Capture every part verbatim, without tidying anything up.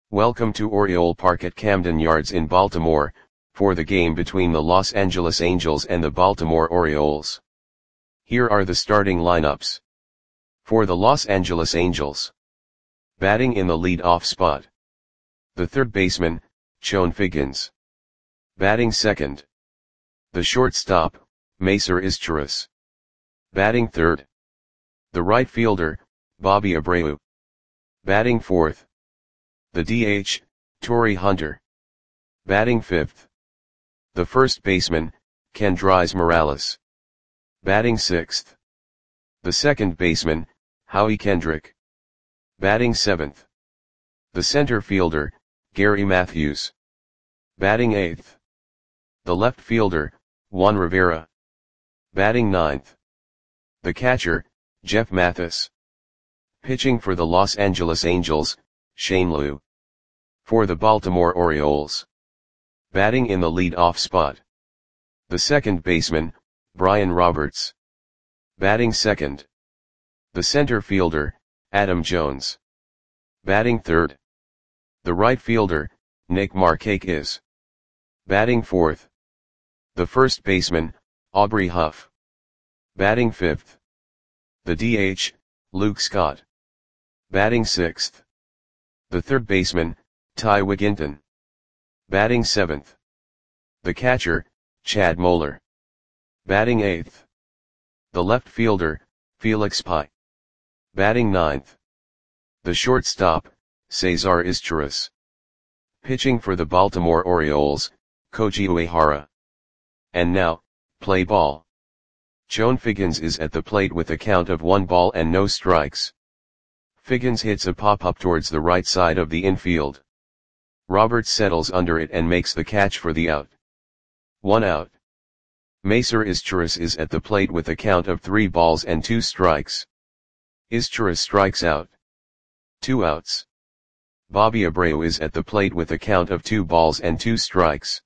Welcome to Oriole Park at Camden Yards in Baltimore, for the game between the Los Angeles Angels and the Baltimore Orioles. Here are the starting lineups. For the Los Angeles Angels. Batting in the lead-off spot. The third baseman, Chone Figgins. Batting second. The shortstop, Macer Izturis. Batting third. The right fielder, Bobby Abreu. Batting fourth. The D H, Torii Hunter. Batting fifth. The first baseman, Kendrys Morales. Batting sixth. The second baseman, Howie Kendrick. Batting seventh. The center fielder, Gary Matthews. Batting eighth. The left fielder, Juan Rivera. Batting ninth. The catcher, Jeff Mathis. Pitching for the Los Angeles Angels, Shane Loo. For the Baltimore Orioles. Batting in the lead-off spot. The second baseman, Brian Roberts. Batting second. The center fielder, Adam Jones. Batting third. The right fielder, Nick Markakis. Batting fourth. The first baseman, Aubrey Huff. Batting fifth. The D H, Luke Scott. Batting sixth. The third baseman, Ty Wigginton. Batting seventh. The catcher, Chad Moeller. Batting eighth. The left fielder, Felix Pie. Batting ninth. The shortstop, Cesar Izturis. Pitching for the Baltimore Orioles, Koji Uehara. And now, play ball. Chone Figgins is at the plate with a count of one ball and no strikes. Figgins hits a pop-up towards the right side of the infield. Roberts settles under it and makes the catch for the out. One out. Macer Izturis is at the plate with a count of three balls and two strikes. Izturis strikes out. Two outs. Bobby Abreu is at the plate with a count of two balls and two strikes.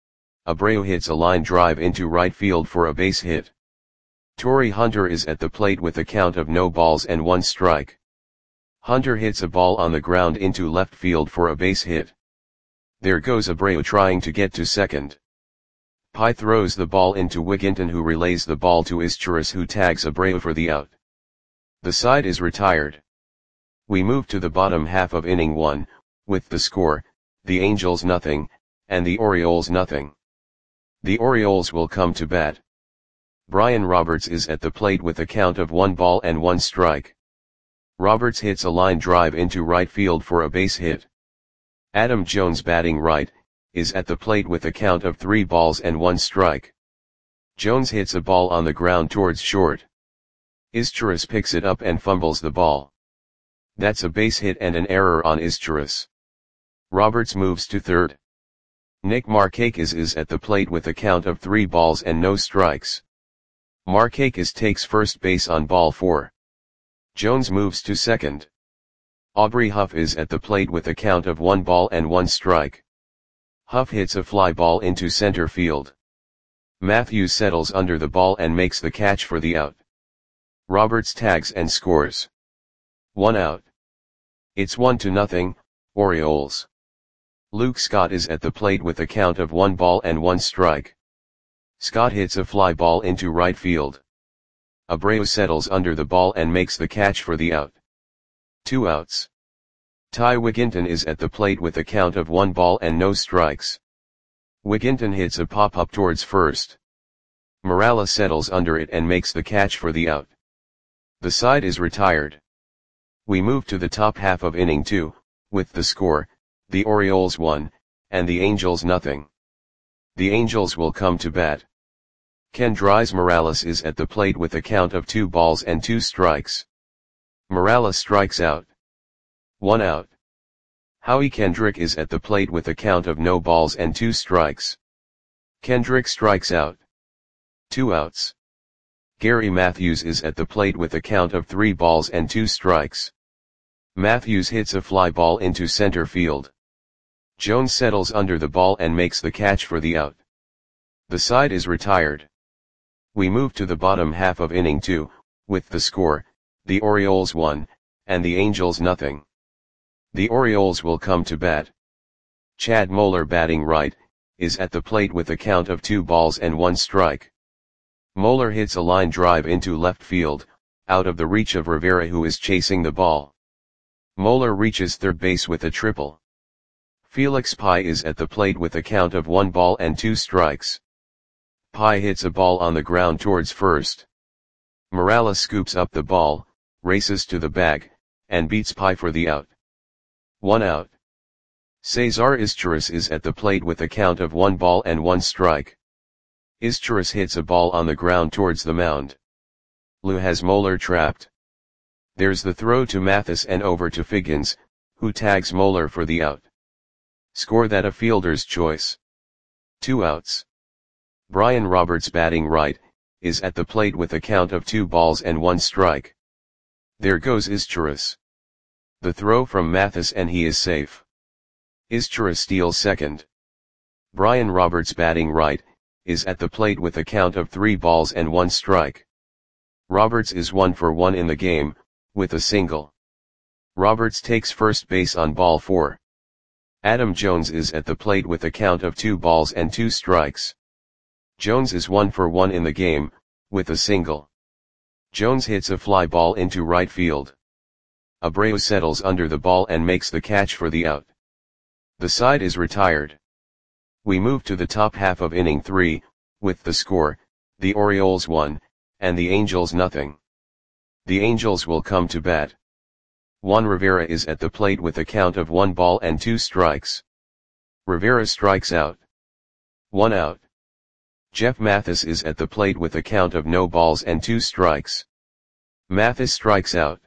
Abreu hits a line drive into right field for a base hit. Torii Hunter is at the plate with a count of no balls and one strike. Hunter hits a ball on the ground into left field for a base hit. There goes Abreu trying to get to second. Pie throws the ball into Wigginton, who relays the ball to Izturis, who tags Abreu for the out. The side is retired. We move to the bottom half of inning one, with the score, the Angels nothing, and the Orioles nothing. The Orioles will come to bat. Brian Roberts is at the plate with a count of one ball and one strike. Roberts hits a line drive into right field for a base hit. Adam Jones, batting right, is at the plate with a count of three balls and one strike. Jones hits a ball on the ground towards short. Izturis picks it up and fumbles the ball. That's a base hit and an error on Izturis. Roberts moves to third. Nick Markakis is at the plate with a count of three balls and no strikes. Markakis takes first base on ball four. Jones moves to second. Aubrey Huff is at the plate with a count of one ball and one strike. Huff hits a fly ball into center field. Matthews settles under the ball and makes the catch for the out. Roberts tags and scores. One out. It's one to nothing, Orioles. Luke Scott is at the plate with a count of one ball and one strike. Scott hits a fly ball into right field. Abreu settles under the ball and makes the catch for the out. Two outs. Ty Wigginton is at the plate with a count of one ball and no strikes. Wigginton hits a pop-up towards first. Morales settles under it and makes the catch for the out. The side is retired. We move to the top half of inning two, with the score, the Orioles one, and the Angels nothing. The Angels will come to bat. Kendrys Morales is at the plate with a count of two balls and two strikes. Morales strikes out. One out. Howie Kendrick is at the plate with a count of no balls and two strikes. Kendrick strikes out. Two outs. Gary Matthews is at the plate with a count of three balls and two strikes. Matthews hits a fly ball into center field. Jones settles under the ball and makes the catch for the out. The side is retired. We move to the bottom half of inning two, with the score, the Orioles one, and the Angels nothing. The Orioles will come to bat. Chad Moeller, batting right, is at the plate with a count of two balls and one strike. Moeller hits a line drive into left field, out of the reach of Rivera, who is chasing the ball. Moeller reaches third base with a triple. Felix Pie is at the plate with a count of one ball and two strikes. Pie hits a ball on the ground towards first. Morales scoops up the ball, races to the bag, and beats Pie for the out. One out. Cesar Izturis is at the plate with a count of one ball and one strike. Izturis hits a ball on the ground towards the mound. Lou has Moeller trapped. There's the throw to Mathis and over to Figgins, who tags Moeller for the out. Score that a fielder's choice. Two outs. Brian Roberts, batting right, is at the plate with a count of two balls and one strike. There goes Izturis. The throw from Mathis and he is safe. Izturis steals second. Brian Roberts, batting right, is at the plate with a count of three balls and one strike. Roberts is one for one in the game, with a single. Roberts takes first base on ball four. Adam Jones is at the plate with a count of two balls and two strikes. Jones is one for one in the game, with a single. Jones hits a fly ball into right field. Abreu settles under the ball and makes the catch for the out. The side is retired. We move to the top half of inning three, with the score, the Orioles one, and the Angels nothing. The Angels will come to bat. Juan Rivera is at the plate with a count of one ball and two strikes. Rivera strikes out. One out. Jeff Mathis is at the plate with a count of no balls and two strikes. Mathis strikes out.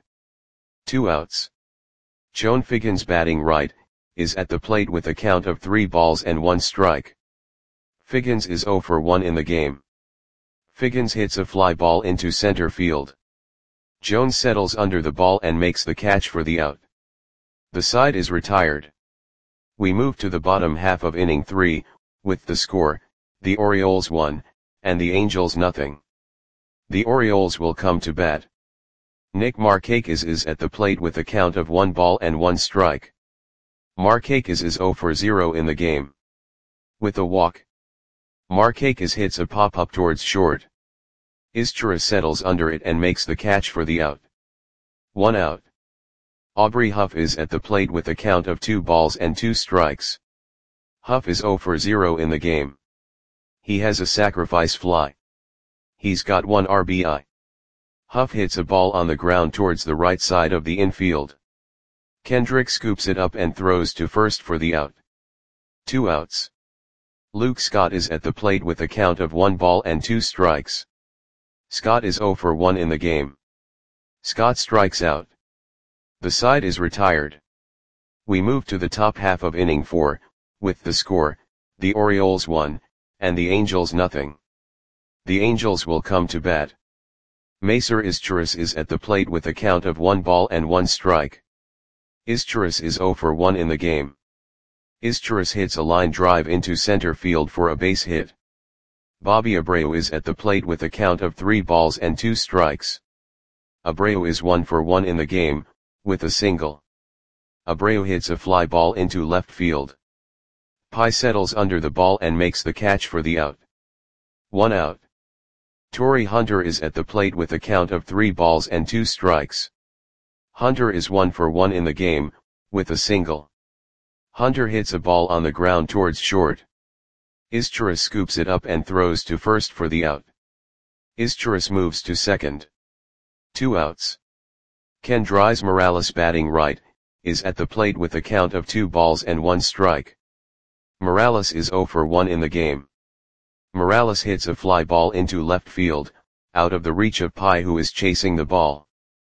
Two outs. Joan Figgins, batting right, is at the plate with a count of three balls and one strike. Figgins is zero for one in the game. Figgins hits a fly ball into center field. Jones settles under the ball and makes the catch for the out. The side is retired. We move to the bottom half of inning three, with the score, the Orioles one, and the Angels nothing. The Orioles will come to bat. Nick Markakis is at the plate with a count of one ball and one strike. Markakis is zero for zero in the game. With a walk. Markakis hits a pop-up towards short. Izturis settles under it and makes the catch for the out. One out. Aubrey Huff is at the plate with a count of two balls and two strikes. Huff is zero for zero in the game. He has a sacrifice fly. He's got one R B I. Huff hits a ball on the ground towards the right side of the infield. Kendrick scoops it up and throws to first for the out. Two outs. Luke Scott is at the plate with a count of one ball and two strikes. Scott is zero for one in the game. Scott strikes out. The side is retired. We move to the top half of inning four, with the score, the Orioles one, and the Angels nothing. The Angels will come to bat. Macer Izturis is at the plate with a count of one ball and one strike. Izturis is zero for one in the game. Izturis hits a line drive into center field for a base hit. Bobby Abreu is at the plate with a count of three balls and two strikes. Abreu is one for one in the game, with a single. Abreu hits a fly ball into left field. Pie settles under the ball and makes the catch for the out. One out. Torrey Hunter is at the plate with a count of three balls and two strikes. Hunter is one for one in the game, with a single. Hunter hits a ball on the ground towards short. Izturis scoops it up and throws to first for the out. Izturis moves to second. Two outs. Kendrys Morales, batting right, is at the plate with a count of two balls and one strike. Morales is zero for one in the game. Morales hits a fly ball into left field, out of the reach of Pie, who is chasing the ball.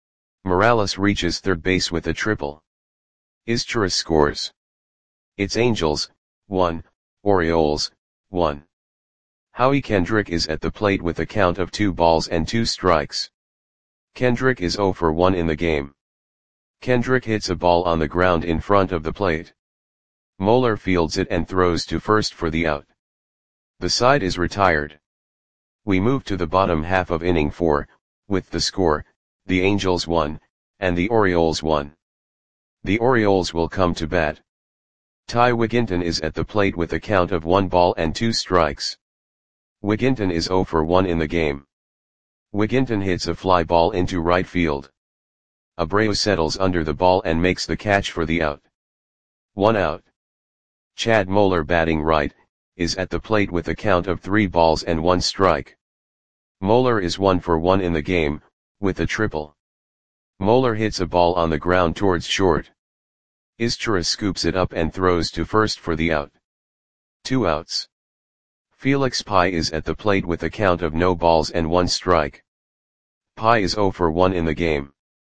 Morales reaches third base with a triple. Izturis scores. It's Angels, one, Orioles, one. Howie Kendrick is at the plate with a count of two balls and two strikes. Kendrick is zero for one in the game. Kendrick hits a ball on the ground in front of the plate. Moeller fields it and throws to first for the out. The side is retired. We move to the bottom half of inning four, with the score, the Angels one, and the Orioles one. The Orioles will come to bat. Ty Wigginton is at the plate with a count of one ball and two strikes. Wigginton is oh for one in the game. Wigginton hits a fly ball into right field. Abreu settles under the ball and makes the catch for the out. One out. Chad Moeller, batting right, is at the plate with a count of three balls and one strike. Moeller is one for one in the game, with a triple. Moeller hits a ball on the ground towards short. Izturis scoops it up and throws to first for the out. Two outs. Felix Pie is at the plate with a count of no balls and one strike. Pie is oh for one in the game.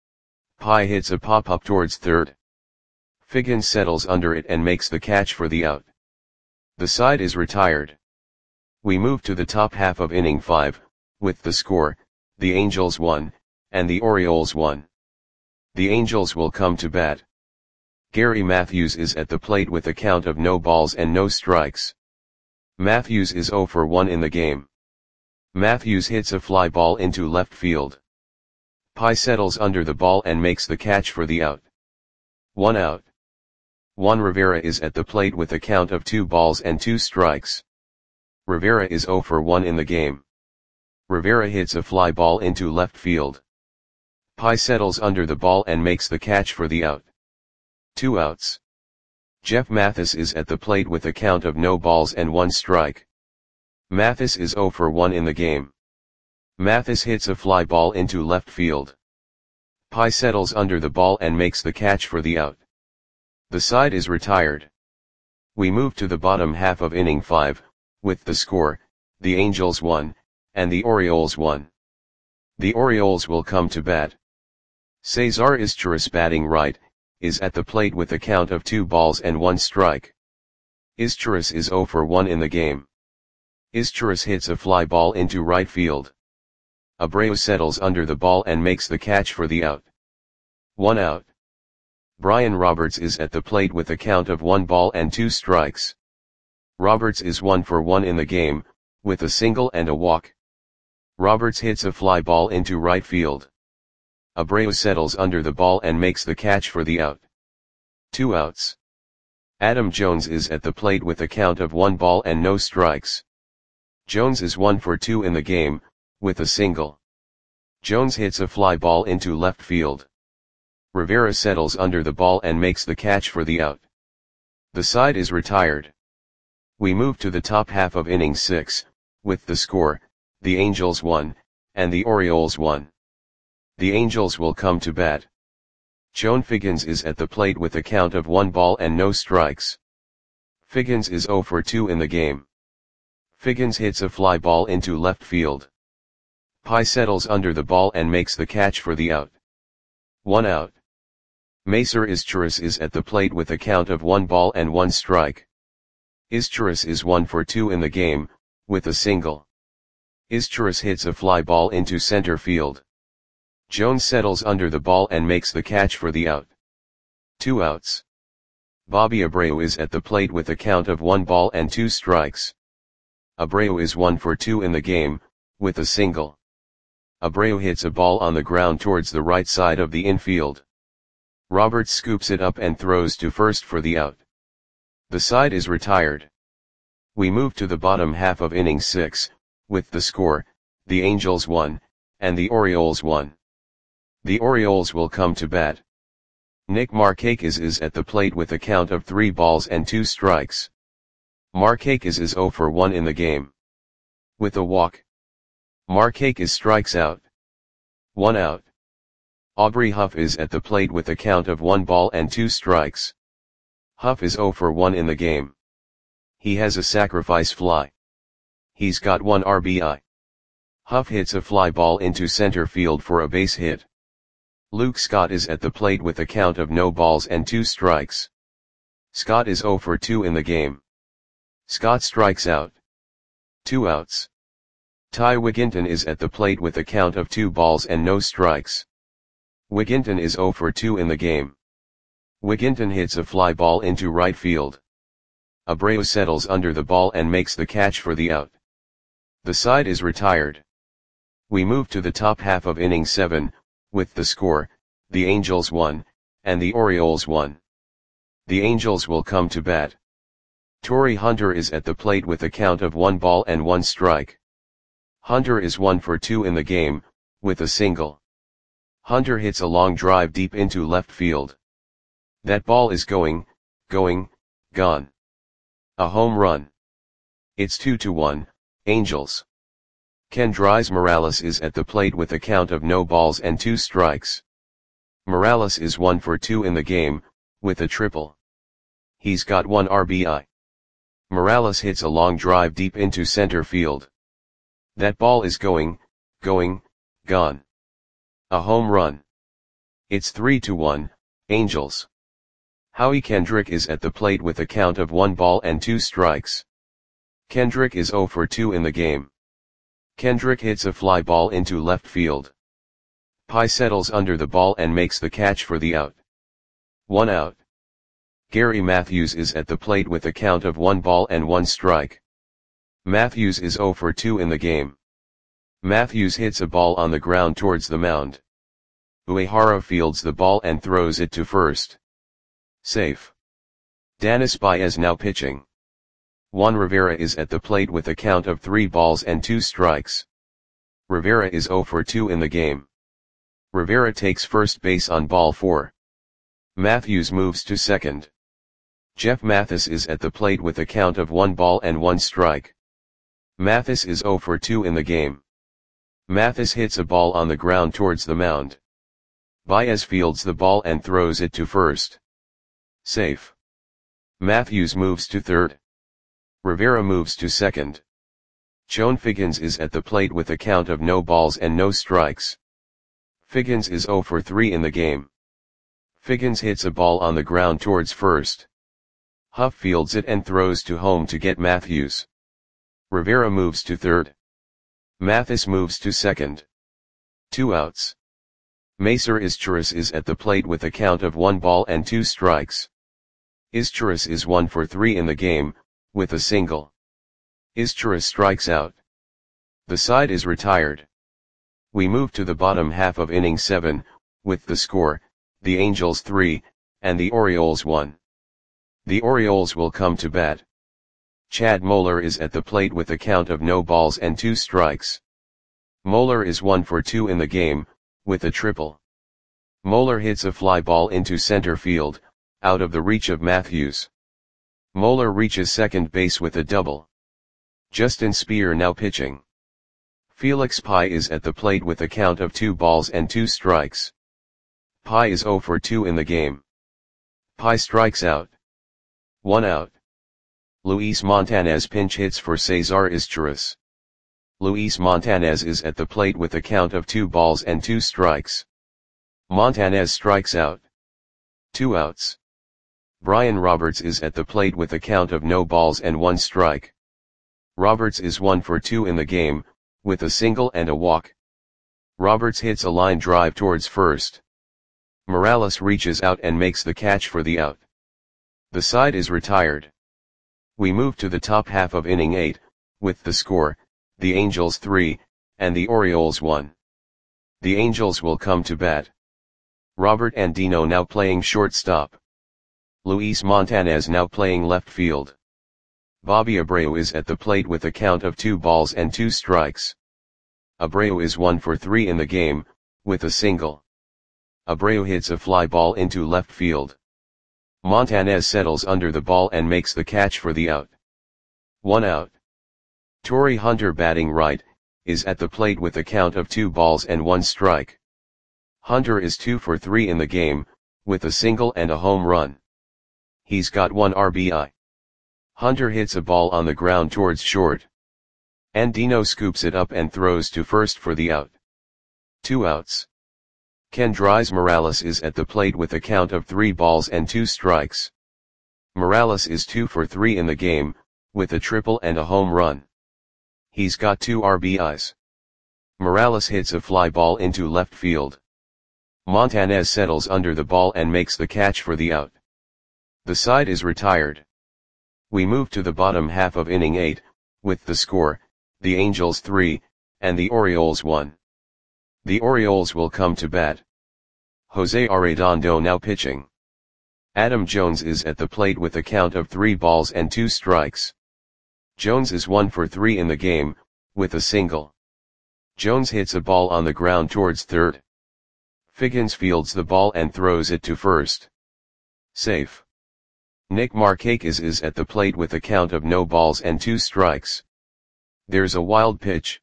Pie hits a pop-up towards third. Figgins settles under it and makes the catch for the out. The side is retired. We move to the top half of inning five, with the score, the Angels one, and the Orioles one. The Angels will come to bat. Gary Matthews is at the plate with a count of no balls and no strikes. Matthews is oh for one in the game. Matthews hits a fly ball into left field. Pie settles under the ball and makes the catch for the out. One out. Juan Rivera is at the plate with a count of two balls and two strikes. Rivera is oh for one in the game. Rivera hits a fly ball into left field. Pie settles under the ball and makes the catch for the out. Two outs. Jeff Mathis is at the plate with a count of no balls and one strike. Mathis is oh for one in the game. Mathis hits a fly ball into left field. Pie settles under the ball and makes the catch for the out. The side is retired. We move to the bottom half of inning five, with the score, the Angels one, and the Orioles one. The Orioles will come to bat. Cesar Izturis, batting right, is at the plate with a count of two balls and one strike. Izturis is oh for one in the game. Izturis hits a fly ball into right field. Abreu settles under the ball and makes the catch for the out. One out. Brian Roberts is at the plate with a count of one ball and two strikes. Roberts is one for one in the game, with a single and a walk. Roberts hits a fly ball into right field. Abreu settles under the ball and makes the catch for the out. Two outs. Adam Jones is at the plate with a count of one ball and no strikes. Jones is one for two in the game, with a single. Jones hits a fly ball into left field. Rivera settles under the ball and makes the catch for the out. The side is retired. We move to the top half of inning six, with the score, the Angels one, and the Orioles one. The Angels will come to bat. Chone Figgins is at the plate with a count of one ball and no strikes. Figgins is oh for two in the game. Figgins hits a fly ball into left field. Pie settles under the ball and makes the catch for the out. One out. Macer Izturis is at the plate with a count of one ball and one strike. Izturis is one for two in the game, with a single. Izturis hits a fly ball into center field. Jones settles under the ball and makes the catch for the out. Two outs. Bobby Abreu is at the plate with a count of one ball and two strikes. Abreu is one for two in the game, with a single. Abreu hits a ball on the ground towards the right side of the infield. Roberts scoops it up and throws to first for the out. The side is retired. We move to the bottom half of inning six, with the score, the Angels one, and the Orioles one. The Orioles will come to bat. Nick Markakis is at the plate with a count of three balls and two strikes. Markakis is oh for one in the game. With a walk. Markakis strikes out. One out. Aubrey Huff is at the plate with a count of one ball and two strikes. Huff is oh for one in the game. He has a sacrifice fly. He's got one R B I. Huff hits a fly ball into center field for a base hit. Luke Scott is at the plate with a count of no balls and two strikes. Scott is oh for two in the game. Scott strikes out. Two outs. Ty Wigginton is at the plate with a count of two balls and no strikes. Wigginton is oh for two in the game. Wigginton hits a fly ball into right field. Abreu settles under the ball and makes the catch for the out. The side is retired. We move to the top half of inning seven, with the score, the Angels one, and the Orioles one. The Angels will come to bat. Torii Hunter is at the plate with a count of one ball and one strike. Hunter is one for two in the game, with a single. Hunter hits a long drive deep into left field. That ball is going, going, gone. A home run. It's two to one, Angels. Kendrys Morales is at the plate with a count of no balls and two strikes. Morales is one for two in the game, with a triple. He's got one R B I. Morales hits a long drive deep into center field. That ball is going, going, gone. A home run. It's three to one, Angels. Howie Kendrick is at the plate with a count of one ball and two strikes. Kendrick is zero for two in the game. Kendrick hits a fly ball into left field. Pye settles under the ball and makes the catch for the out. One out. Gary Matthews is at the plate with a count of one ball and one strike. Matthews is zero for two in the game. Matthews hits a ball on the ground towards the mound. Uehara fields the ball and throws it to first. Safe. Danis Baez now pitching. Juan Rivera is at the plate with a count of three balls and two strikes. Rivera is zero for two in the game. Rivera takes first base on ball four. Matthews moves to second. Jeff Mathis is at the plate with a count of one ball and one strike. Mathis is zero for two in the game. Mathis hits a ball on the ground towards the mound. Baez fields the ball and throws it to first. Safe. Matthews moves to third. Rivera moves to second. Chone Figgins is at the plate with a count of no balls and no strikes. Figgins is zero for three in the game. Figgins hits a ball on the ground towards first. Huff fields it and throws to home to get Matthews. Rivera moves to third. Mathis moves to second. Two outs. Macer Izturis is at the plate with a count of one ball and two strikes. Izturis is one for three in the game, with a single. Izturis strikes out. The side is retired. We move to the bottom half of inning seven, with the score, the Angels three, and the Orioles one. The Orioles will come to bat. Chad Moeller is at the plate with a count of no balls and two strikes. Moeller is one for two in the game, with a triple. Moeller hits a fly ball into center field, out of the reach of Matthews. Moeller reaches second base with a double. Justin Speer now pitching. Felix Pye is at the plate with a count of two balls and two strikes. Pye is zero for two in the game. Pye strikes out. One out. Luis Montanez pinch hits for Cesar Izturis. Luis Montanez is at the plate with a count of two balls and two strikes. Montanez strikes out. Two outs. Brian Roberts is at the plate with a count of no balls and one strike. Roberts is one for two in the game, with a single and a walk. Roberts hits a line drive towards first. Morales reaches out and makes the catch for the out. The side is retired. We move to the top half of inning eight, with the score, the Angels three, and the Orioles one. The Angels will come to bat. Robert Andino now playing shortstop. Luis Montanez now playing left field. Bobby Abreu is at the plate with a count of two balls and two strikes. Abreu is one for three in the game, with a single. Abreu hits a fly ball into left field. Montanez settles under the ball and makes the catch for the out. One out. Torii Hunter batting right, is at the plate with a count of two balls and one strike. Hunter is two for three in the game, with a single and a home run. He's got one R B I. Hunter hits a ball on the ground towards short. Andino scoops it up and throws to first for the out. Two outs. Kendrys Morales is at the plate with a count of three balls and two strikes. Morales is two for three in the game, with a triple and a home run. He's got two R B Is. Morales hits a fly ball into left field. Montanez settles under the ball and makes the catch for the out. The side is retired. We move to the bottom half of inning eight, with the score, the Angels three, and the Orioles one. The Orioles will come to bat. Jose Arredondo now pitching. Adam Jones is at the plate with a count of three balls and two strikes. Jones is one for three in the game, with a single. Jones hits a ball on the ground towards third. Figgins fields the ball and throws it to first. Safe. Nick Markakis is at the plate with a count of no balls and two strikes. There's a wild pitch.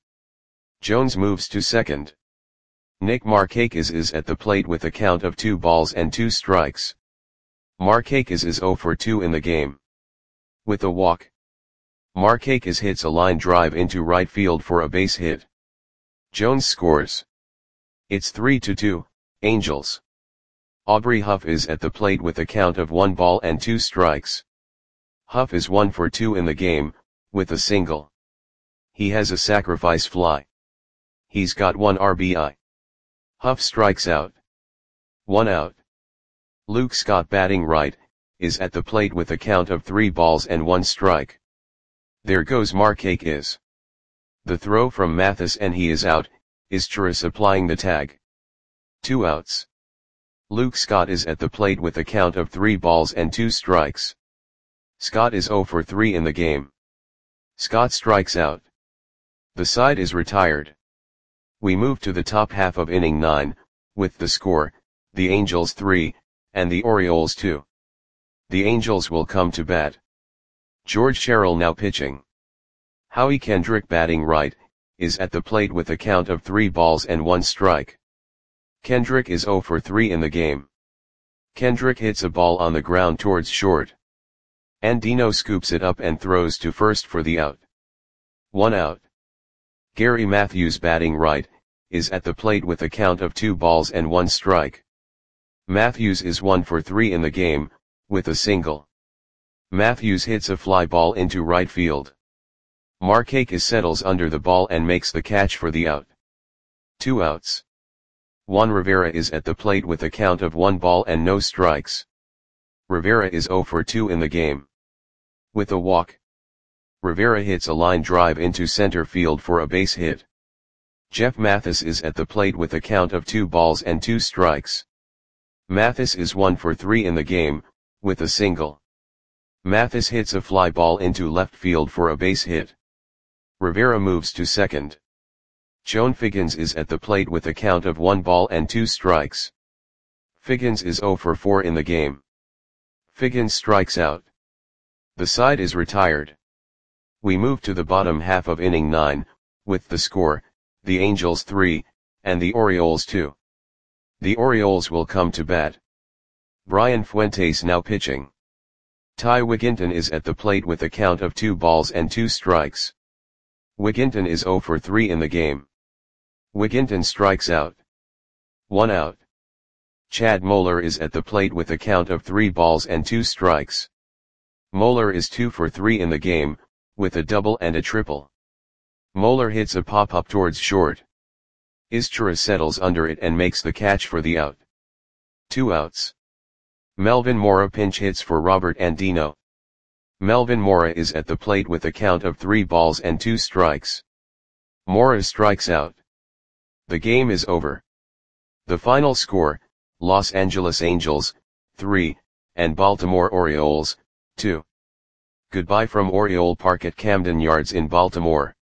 Jones moves to second. Nick Markakis is at the plate with a count of two balls and two strikes. Markakis is zero for two in the game. With a walk. Markakis hits a line drive into right field for a base hit. Jones scores. It's three to two, Angels. Aubrey Huff is at the plate with a count of one ball and two strikes. Huff is one for two in the game, with a single. He has a sacrifice fly. He's got one R B I. Huff strikes out. One out. Luke Scott batting right, is at the plate with a count of three balls and one strike. There goes Markakis. The throw from Mathis and he is out, Izturis applying the tag. Two outs. Luke Scott is at the plate with a count of three balls and two strikes. Scott is zero for three in the game. Scott strikes out. The side is retired. We move to the top half of inning nine, with the score, the Angels three, and the Orioles two. The Angels will come to bat. George Sherrill now pitching. Howie Kendrick batting right, is at the plate with a count of three balls and one strike. Kendrick is zero for three in the game. Kendrick hits a ball on the ground towards short. Andino scoops it up and throws to first for the out. One out. Gary Matthews batting right, is at the plate with a count of two balls and one strike. Matthews is one for three in the game, with a single. Matthews hits a fly ball into right field. Markakis settles under the ball and makes the catch for the out. Two outs. Juan Rivera is at the plate with a count of one ball and no strikes. Rivera is zero for two in the game. With a walk. Rivera hits a line drive into center field for a base hit. Jeff Mathis is at the plate with a count of two balls and two strikes. Mathis is one for three in the game, with a single. Mathis hits a fly ball into left field for a base hit. Rivera moves to second. Joan Figgins is at the plate with a count of one ball and two strikes. Figgins is zero for four in the game. Figgins strikes out. The side is retired. We move to the bottom half of inning nine, with the score, the Angels three, and the Orioles two. The Orioles will come to bat. Brian Fuentes now pitching. Ty Wigginton is at the plate with a count of two balls and two strikes. Wigginton is zero for three in the game. Wigginton strikes out. One out. Chad Moeller is at the plate with a count of three balls and two strikes. Moeller is two for three in the game, with a double and a triple. Moeller hits a pop-up towards short. Izturis settles under it and makes the catch for the out. Two outs. Melvin Mora pinch hits for Robert Andino. Melvin Mora is at the plate with a count of three balls and two strikes. Mora strikes out. The game is over. The final score, Los Angeles Angels, three, and Baltimore Orioles, two. Goodbye from Oriole Park at Camden Yards in Baltimore.